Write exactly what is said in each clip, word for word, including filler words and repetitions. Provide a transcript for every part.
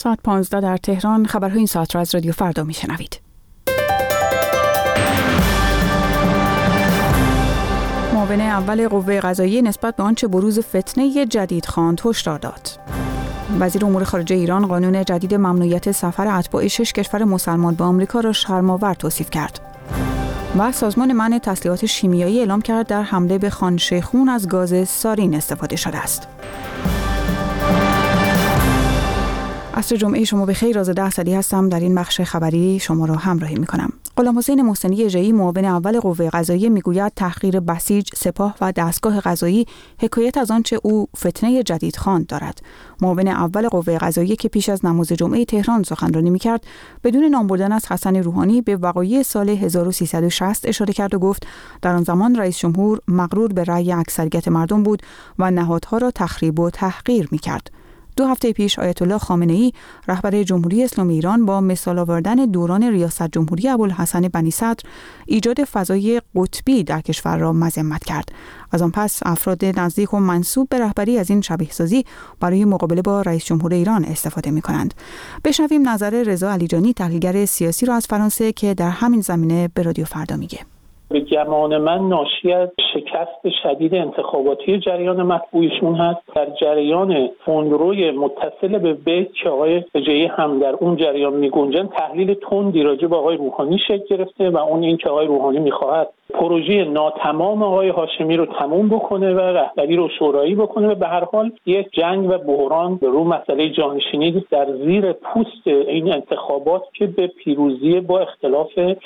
ساعت پانزده در تهران. خبرهای این ساعت را از رادیو فردا میشنوید. معاون اول قوه قضاییه نسبت به آنچه بروز فتنه جدید خواند هشدار داد. وزیر امور خارجه ایران قانون جدید ممنوعیت سفر اتباع شش کشور مسلمان به آمریکا را شرم‌آور توصیف کرد. و سازمان منع تسلیحات شیمیایی اعلام کرد در حمله به خان شیخون از گاز سارین استفاده شده است. عصر جمعه شما بخیر. رازده اسدی هستم. در این بخش خبری شما را همراهی می‌کنم. غلامحسین محسنی اژه‌ای معاون اول قوه قضاییه میگوید تحقیر بسیج، سپاه و دستگاه قضایی حکایت از آنچه او فتنه جدید خواند دارد. معاون اول قوه قضاییه که پیش از نماز جمعه تهران سخنرانی می‌کرد، بدون نام بردن از حسن روحانی به وقایع سال هزار و سیصد و شصت اشاره کرد و گفت در آن زمان رئیس جمهور مغرور به رأی اکثریت مردم بود و نهادها را تخریب و تحقیر می‌کرد. دو هفته پیش آیت الله خامنه‌ای رهبر جمهوری اسلامی ایران با مثال آوردن دوران ریاست جمهوری ابوالحسن بنی صدر ایجاد فضای قطبی در کشور را مذمت کرد. از آن پس افراد نزدیک و منسوب به رهبری از این شبیه‌سازی برای مقابله با رئیس جمهور ایران استفاده می‌کنند. بشنویم نظر رضا علیجانی تحلیلگر سیاسی را از فرانسه که در همین زمینه به رادیو فردا میگه. به گمان من ناشی از شکست شدید انتخاباتی جریان مطبوعیشون هست. در جریان تندروی متصل به بیت که آقای اژه‌ای هم در اون جریان میگنجن، تحلیل تندی راجع به آقای روحانی شکل گرفته و اون این که آقای روحانی میخواهد پروژه ناتمام آقای هاشمی رو تموم بکنه و رهبری رو شورایی بکنه و به هر حال یک جنگ و بحران رو مسئله جانشینی در زیر پوست این انتخابات که به پیروزی با اختلاف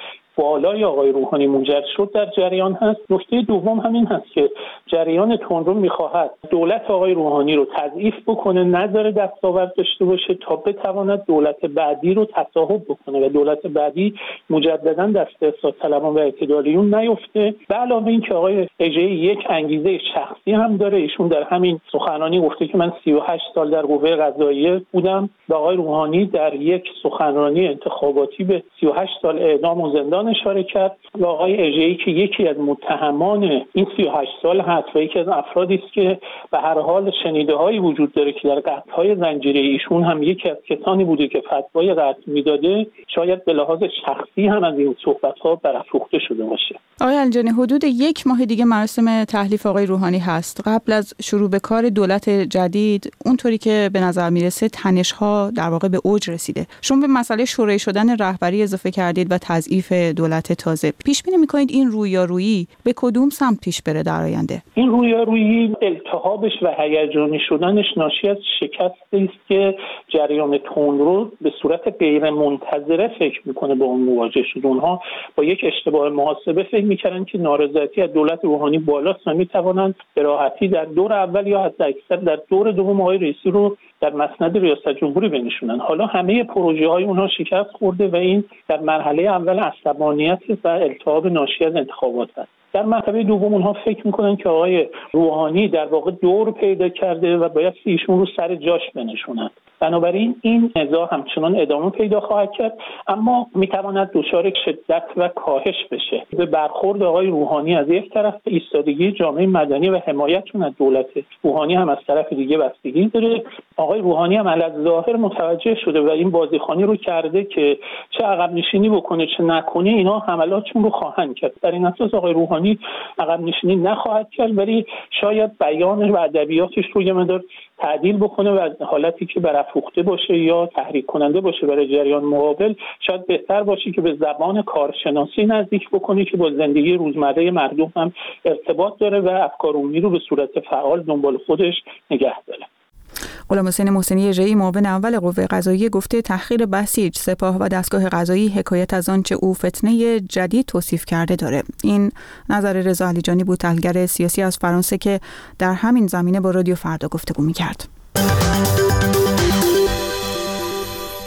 بالای آقای روحانی منجر شد در جریان هست. نکته دوم همین هست که جریان تندرو میخواهد دولت آقای روحانی رو تضعیف بکنه، نذاره دستاورد داشته باشه تا بتواند دولت بعدی رو تصاحب بکنه و دولت بعدی مجددا دست اصلاح طلبان و اعتدالیون نیفته. به علاوه این که آقای اژه‌ای یک انگیزه شخصی هم داره. ایشون در همین سخنرانی گفته که من سی و هشت سال در قوه قضاییه بودم و آقای روحانی در یک سخنرانی انتخاباتی به سی و هشت سال اعدام و زندان اشاره کرد و آقای اژه‌ای که یکی از متهمان این سی و هشت سال هست و یکی از افرادی است که به هر حال شنیده‌هایی وجود داره که در قطع‌های زنجیره ایشون هم یکی از کسانی بوده که فتوای قطع میداده، شاید به لحاظ شخصی هم از این صحبت‌ها برافروخته شده باشه. آقای علیجانی، حدود یک ماه دیگه مراسم تحلیف آقای روحانی هست. قبل از شروع به کار دولت جدید، اونطوری که به نظر میرسه تنش‌ها در واقع به اوج رسیده. شما به مسئله شورای شدن رهبری اضافه کردید و تضعیف دولت تازه. پیش بینی می‌کنید این رویارویی به کدوم سمت پیش بره در آینده؟ این رویارویی التهابش و هیجانی شدنش ناشی از شکستی است که جریان تندرو به صورت غیر منتظره فکر میکنه با اون مواجه شد. اونها با یک اشتباه محاسبه فکر میکردن که نارضایتی از دولت روحانی بالاست و میتوانند به راحتی در دور اول یا حتی اکثر در دور دوم آقای رئیسی رو در مسند ریاست جمهوری بنشونن. حالا همه پروژه های اونها شکست خورده و این در مرحله اول عصبانیت و التهاب ناشی از انتخابات است. در مرحله دوم اونها فکر میکنن که آقای روحانی در واقع دور پیدا کرده و باید ایشون رو سر جاش بنشونن. بنابراین این نزاع همچنان ادامه پیدا خواهد کرد، اما میتواند دچار شدت و کاهش بشه. به برخورد آقای روحانی از یک طرف، ایستادگی جامعه مدنی و حمایتشون از دولت روحانی هم از طرف دیگه بستگی داره. آقای روحانی هم علاوه ظاهر متوجه شده و این بازیخوانی رو کرده که چه عقب نشینی بکنه چه نکنه اینا حملاتشون رو خواهند کرد. در این اساس آقای روحانی عقب نشینی نخواهد کرد، ولی شاید بیان و ادبیاتش رو یه مقدار تعدیل بکنه و حالتی که برافروخته باشه یا تحریک کننده باشه برای جریان مقابل، شاید بهتر باشه که به زبان کارشناسی نزدیک بکنه که با زندگی روزمره مردم هم ارتباط داره و افکار عمومی رو به صورت فعال دنبال خودش نگه داره. غلامحسین محسنی اژه‌ای معاون اول قوه قضاییه گفته تحقیر بسیج، سپاه و دستگاه قضایی حکایت از آنچه او فتنه جدید توصیف کرده داره. این نظر رضا علیجانی بود، تحلیلگر سیاسی از فرانسه که در همین زمینه با رادیو فردا گفتگو می‌کرد.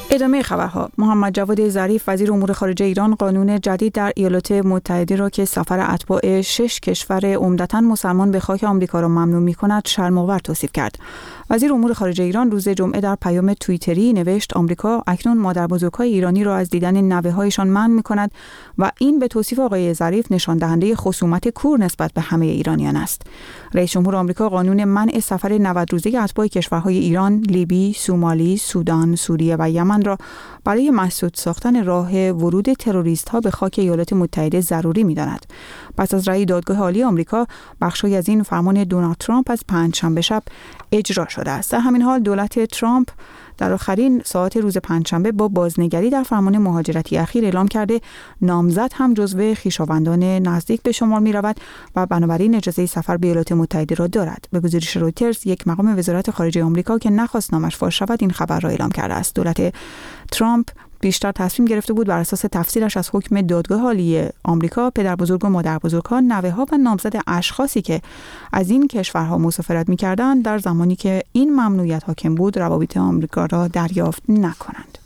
ادامه خبرها. محمد جواد ظریف وزیر امور خارجه ایران قانون جدید در ایالات متحده را که سفر اتباع شش کشور عمدتاً مسلمان به خاک آمریکا را ممنوع می‌کند شرم‌آور توصیف کرد. وزیر امور خارجه ایران روز جمعه در پیام توییتری نوشت آمریکا اکنون مادربزرگ‌های ایرانی را از دیدن نوه‌هایشان منع می‌کند و این به توصیف آقای ظریف نشان دهنده خصومت کور نسبت به همه ایرانیان است. رئیس جمهور آمریکا قانون منع سفر نود روزه اتباع کشورهای ایران، لیبی، سومالی، سودان، سوریه و یمن را برای مسدود ساختن راه ورود تروریست‌ها به خاک ایالات متحده ضروری می‌داند. پس از رأی دادگاه عالی آمریکا، بخشی از این فرمان دونالد ترامپ از پنجشنبه شب اجرا شده است. در همین حال دولت ترامپ در آخرین ساعت روز پنجشنبه با بازنگری در فرمان مهاجرتی اخیر اعلام کرده نامزد هم جزو خویشاوندان نزدیک به شمار می رود و بنابراین اجازه سفر به ایالات متحده را دارد. به گزارش رویترز، یک مقام وزارت خارجه آمریکا که نخواست نامش فاش شود این خبر را اعلام کرده است. دولت ترامپ بیشتر تصمیم گرفته بود بر اساس تفسیرش از حکم دادگاه عالی آمریکا پدربزرگ و مادربزرگ‌ها، نوه‌ها و نامزد اشخاصی که از این کشورها مسافرت می‌کردند در زمانی که این ممنوعیت حاکم بود روابط آمریکا را دریافت نکنند.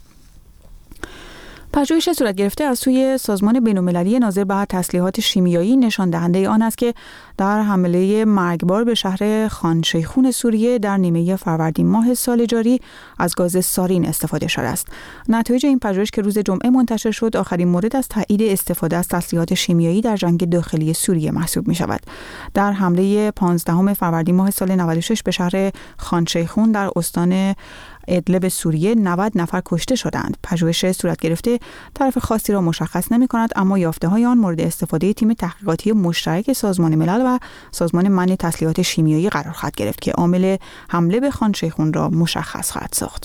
پژوهش صورت گرفته از سوی سازمان بین‌المللی ناظر بر تسلیحات شیمیایی نشان دهنده آن است که در حمله مرگبار به شهر خان شیخون سوریه در نیمه فروردین ماه سال جاری از گاز سارین استفاده شده است. نتایج این پژوهش که روز جمعه منتشر شد آخرین مورد از تایید استفاده از تسلیحات شیمیایی در جنگ داخلی سوریه محسوب می شود. در حمله پانزدهم فروردین ماه سال نود و شش به شهر خان شیخون در استان ادلب سوریه نود نفر کشته شدند. پژوهش صورت گرفته طرف خاصی را مشخص نمی کند، اما یافته‌های آن مورد استفاده تیم تحقیقاتی مشترک سازمان ملل و سازمان منع تسلیحات شیمیایی قرار خواهد گرفت که عامل حمله به خان شیخون را مشخص خواهد ساخت.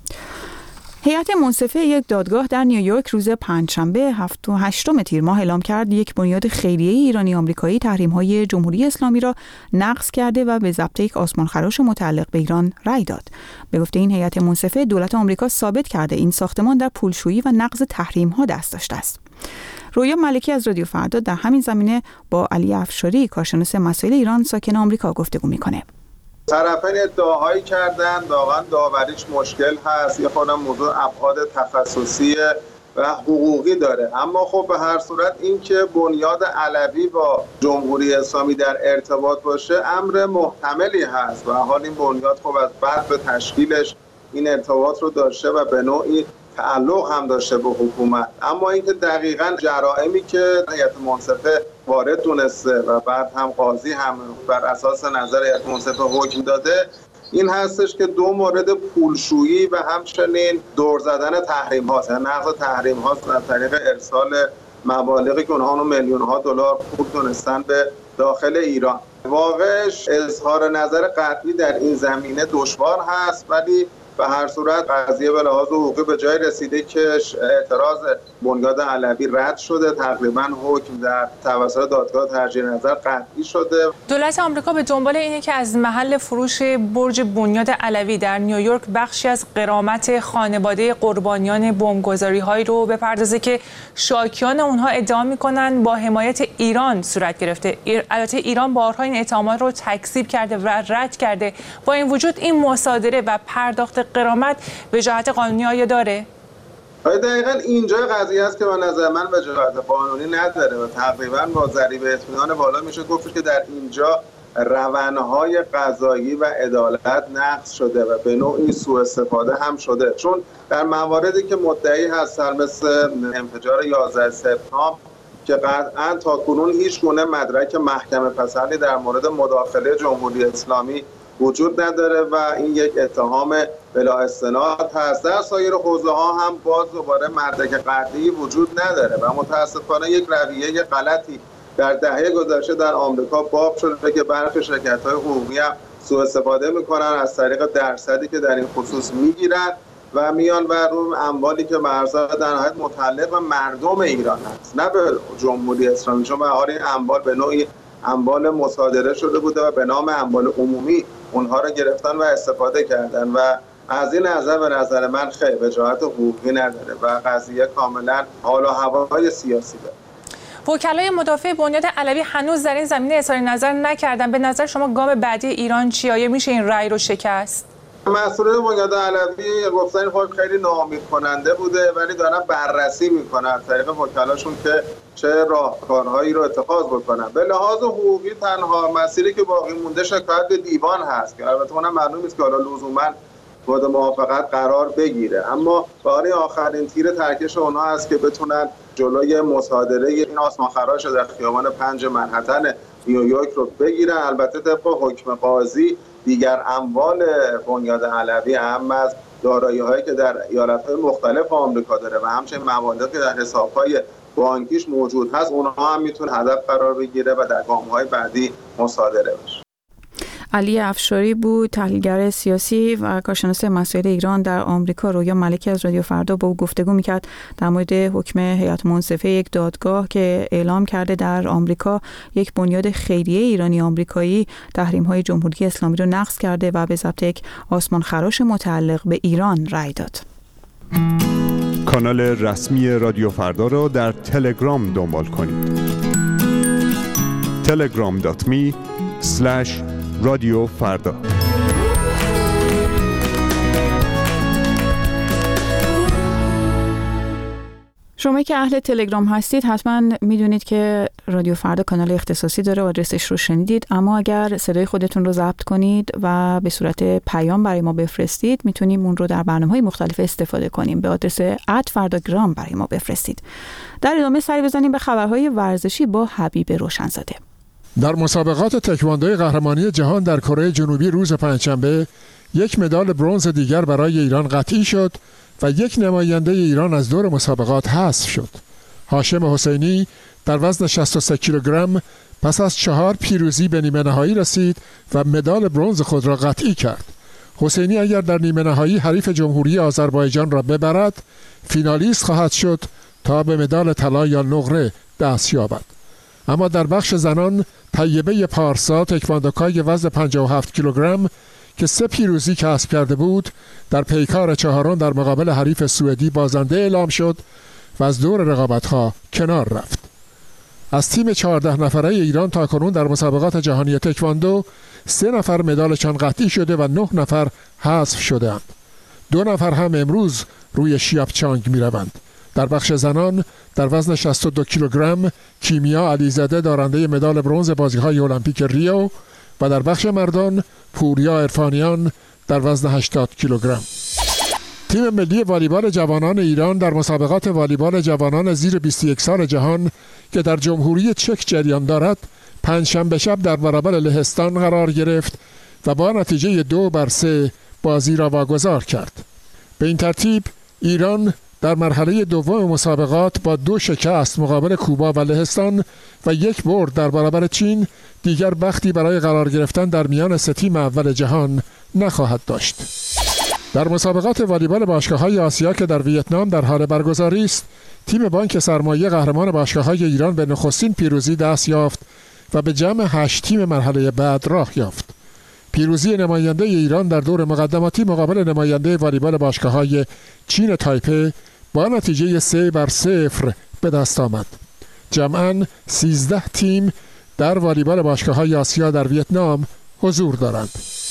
هیئت منصفه یک دادگاه در نیویورک روز پنجشنبه هشتم تیر ماه اعلام کرد یک بنیاد خیریه ایرانی آمریکایی تحریم‌های جمهوری اسلامی را نقض کرده و به ضبط یک آسمانخراش متعلق به ایران رأی داد. به گفته این هیئت منصفه، دولت آمریکا ثابت کرده این ساختمان در پولشویی و نقض تحریم‌ها دست داشته است. رویا ملکی از رادیو فردا در همین زمینه با علی افشاری کارشناس مسائل ایران ساکن آمریکا گفتگو می‌کنه. طرفین ادعاهایی کردن واقعا داوریش مشکل هست، یه خودم موضوع ابعاد تخصصی و حقوقی داره، اما خب به هر صورت این که بنیاد علوی با جمهوری اسلامی در ارتباط باشه امر محتملی هست و حال این بنیاد خب از بعد به تشکیلش این ارتباط رو داشته و به نوعی تعلق هم داشته به حکومت. اما اینکه دقیقاً جرائمی که هیئت منصفه وارد دونسته و بعد هم قاضی هم بر اساس نظر هیئت منصفه حکم داده این هستش که دو مورد پولشویی و همچنین دور زدن تحریم هاست، یعنی نقض تحریم هاست از طریق ارسال مبالغی که اونها میلیون ها دلار پول دونستن به داخل ایران. واقعش اظهار نظر قطعی در این زمینه دشوار هست، ولی به هر صورت قضیه به لحاظ حقوقی به جای رسیده که اعتراض بنیاد علوی رد شده، تقریبا حکم در توسط دادگاه ترجیح نظر قطعی شده. دولت آمریکا به دنبال اینه که از محل فروش برج بنیاد علوی در نیویورک بخشی از غرامت خانواده قربانیان بمبگذاری‌هایی رو بپردازه که شاکیان اونها ادعا می‌کنن با حمایت ایران صورت گرفته. البته ایران بارها این اتهامات رو تکذیب کرده و رد کرده. با این وجود این مصادره و پرداخت غرامت وجاهت قانونی آیا داره؟ دقیقاً اینجا قضیه است که به نظر من وجاهت قانونی نداره و تقریباً با ضریب اطمینان بالا میشه گفت که در اینجا روندهای قضایی و عدالت نقض شده و به نوعی سوء استفاده هم شده، چون در مواردی که مدعی هستن مثل انفجار یازده سپتامبر که قطعاً تاکنون هیچ گونه مدرک محکمه پسندی در مورد مداخله جمهوری اسلامی وجود نداره و این یک اتهام بلا استناد هست. در سایر حوزه ها هم باز دوباره مدرک قطعی وجود نداره و متاسفانه یک رویه غلطی در دهه گذشته در آمریکا باب شده که برخی شرکت‌های حقوقی هم سوء استفاده میکنن از طریق درصدی که در این خصوص میگیرن و میان و روی اموالی که مرزا در نهایت متعلق به مردم ایران هست نه به جمهوری اسلامی، چون به حال این اموال به نوعی اموال مصادره شده بوده و به نام اموال عمومی اونها رو گرفتن و استفاده کردن و از این نظر به نظر من خیلی وجاهت حقوقی نداره و قضیه کاملا حال و هوای سیاسی داره. وکلای مدافع بنیاد علوی هنوز در این زمینه اظهار نظر نکردن. به نظر شما گام بعدی ایران چیه؟ آیا میشه این رأی رو شکست؟ مسئولین بنیاد علوی گفتن این حکم خیلی ناامید کننده بوده، ولی دارن بررسی میکنن طریق وکلاشون که چه راهکارهایی رو اتخاذ بکنن. به لحاظ حقوقی تنها مسیری که باقی مونده شکایت به دیوان هست که البته اونم معلوم نیست که حالا لزوما با موافقت قرار بگیره، اما برای آخرین تیر ترکش اونها هست که بتونن جلوی مصادره این آسمانخراش در خیابان پنج منهتن نیویورک رو بگیرن. البته طبق حکم قاضی دیگر اموال بنیاد علوی اهم از دارایی‌هایی که در ایالت‌های مختلف آمریکا داره و همچنین مواردی که در حساب‌های بانکیش موجود هست اونها هم میتونه هدف قرار بگیره و در گام‌های بعدی مصادره بشه. علی افشاری بود، تحلیلگر سیاسی و کارشناس مسائل ایران در آمریکا. رویا ملکی از رادیو فردا با او گفتگو میکرد در مورد حکم هیئت منصفه یک دادگاه که اعلام کرده در آمریکا یک بنیاد خیریه ایرانی آمریکایی تحریم‌های جمهوری اسلامی رو نقض کرده و به ضبط یک آسمان خراش متعلق به ایران رأی داد. کانال رسمی رادیو فردا را در تلگرام دنبال کنید. تلگرام دات می اسلش رادیو فردا. شما که اهل تلگرام هستید حتما میدونید که رادیو فردا کانال اختصاصی داره، آدرسش رو شنیدید، اما اگر صدای خودتون رو ضبط کنید و به صورت پیام برای ما بفرستید میتونیم اون رو در برنامه‌های مختلف استفاده کنیم. به آدرس ات فرداگرام برای ما بفرستید. در ادامه سری بزنیم به خبرهای ورزشی با حبیب روشنزاده. در مسابقات تکواندوی قهرمانی جهان در کره جنوبی روز پنجشنبه یک مدال برنز دیگر برای ایران قطعی شد و یک نماینده ایران از دور مسابقات حذف شد. هاشم حسینی در وزن شصت و سه کیلوگرم پس از چهار پیروزی به نیمه نهایی رسید و مدال برنز خود را قطعی کرد. حسینی اگر در نیمه نهایی حریف جمهوری آذربایجان را ببرد، فینالیست خواهد شد تا به مدال طلا یا نقره دست یابد. اما در بخش زنان طیبه پارسا تکواندوکای وزن پنجاه و هفت کیلوگرم که سه پیروزی کسب کرده بود در پیکار چهارم در مقابل حریف سوئدی بازنده اعلام شد و از دور رقابت‌ها کنار رفت. از تیم چهارده نفره ایران تاکنون در مسابقات جهانی تکواندو سه نفر مدالشان قطعی شده و نه نفر حذف شده‌اند. دو نفر هم امروز روی شیاپچانگ می‌روند. در بخش زنان در وزن شصت و دو کیلوگرم کیمیا علیزاده دارنده مدال برنز بازی‌های المپیک ریو و در بخش مردان پوریا عرفانیان در وزن هشتاد کیلوگرم. تیم ملی والیبال جوانان ایران در مسابقات والیبال جوانان زیر بیست و یک سال جهان که در جمهوری چک جریان دارد پنجشنبه شب در برابر لهستان قرار گرفت و با نتیجه دو بر سه بازی را واگذار کرد. به این ترتیب ایران در مرحله دوم مسابقات با دو شکست مقابل کوبا و لهستان و یک برد در برابر چین دیگر بختی برای قرار گرفتن در میان سه تیم اول جهان نخواهد داشت. در مسابقات والیبال باشگاه‌های آسیا که در ویتنام در حال برگزاری است، تیم بانک سرمایه قهرمان باشگاه‌های ایران به نخستین پیروزی دست یافت و به جمع هشت تیم مرحله بعد راه یافت. پیروزی نماینده ایران در دور مقدماتی مقابل نماینده والیبال باشگاه‌های چین تایپه با نتیجه سه بر صفر به دست آمد. جمعاً سیزده تیم در والیبال باشگاه‌های آسیا در ویتنام حضور دارند.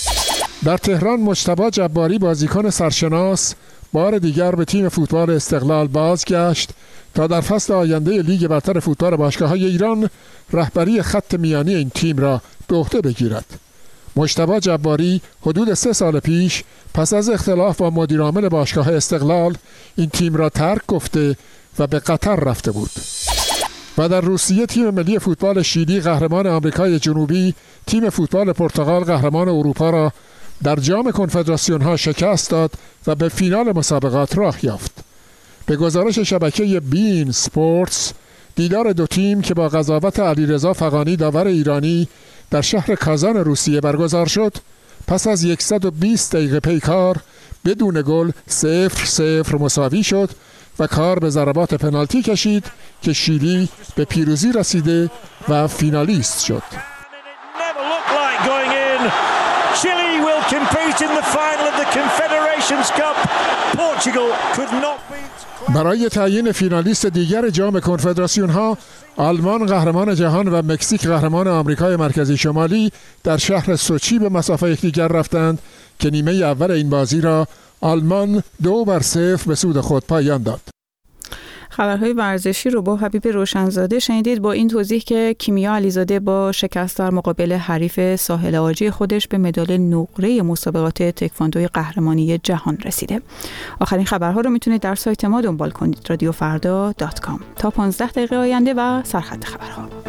در تهران مجتبی جباری بازیکن سرشناس بار دیگر به تیم فوتبال استقلال بازگشت تا در فصل آینده لیگ برتر فوتبال باشگاه‌های ایران رهبری خط میانی این تیم را به عهده بگیرد. مجتبی جباری حدود سه سال پیش پس از اختلاف با مدیر عامل باشگاه استقلال این تیم را ترک گفته و به قطر رفته بود. و در روسیه تیم ملی فوتبال شیلی قهرمان آمریکای جنوبی تیم فوتبال پرتغال قهرمان اروپا را در جام کنفدراسیون ها شکست داد و به فینال مسابقات راه یافت. به گزارش شبکه بین سپورتس، دیدار دو تیم که با قضاوت علیرضا فغانی داور ایرانی در شهر کازان روسیه برگزار شد، پس از صد و بیست دقیقه پیکار بدون گل صفر صفر مساوی شد و کار به ضربات پنالتی کشید که شیلی به پیروزی رسیده و فینالیست شد. Chile will compete in the final of the Confederations Cup. Portugal could not beat. برای تعیین فینالیست دیگر جام کنفدراسیون ها، آلمان قهرمان جهان و مکزیک قهرمان آمریکای مرکزی شمالی در شهر سوچی به مسافه یکدیگر رفتند که نیمه اول این بازی را آلمان دو بر صفر به سود خود پایان داد. خبرهای ورزشی رو با حبیب روشنزاده شنیدید با این توضیح که کیمیا علیزاده با شکست در مقابل حریف ساحل عاجی خودش به مدال نقره مسابقات تکواندوی قهرمانی جهان رسیده. آخرین خبرها رو میتونید در سایت ما دنبال کنید رادیو فردا دات کام. تا پانزده دقیقه آینده و سرخط خبرها.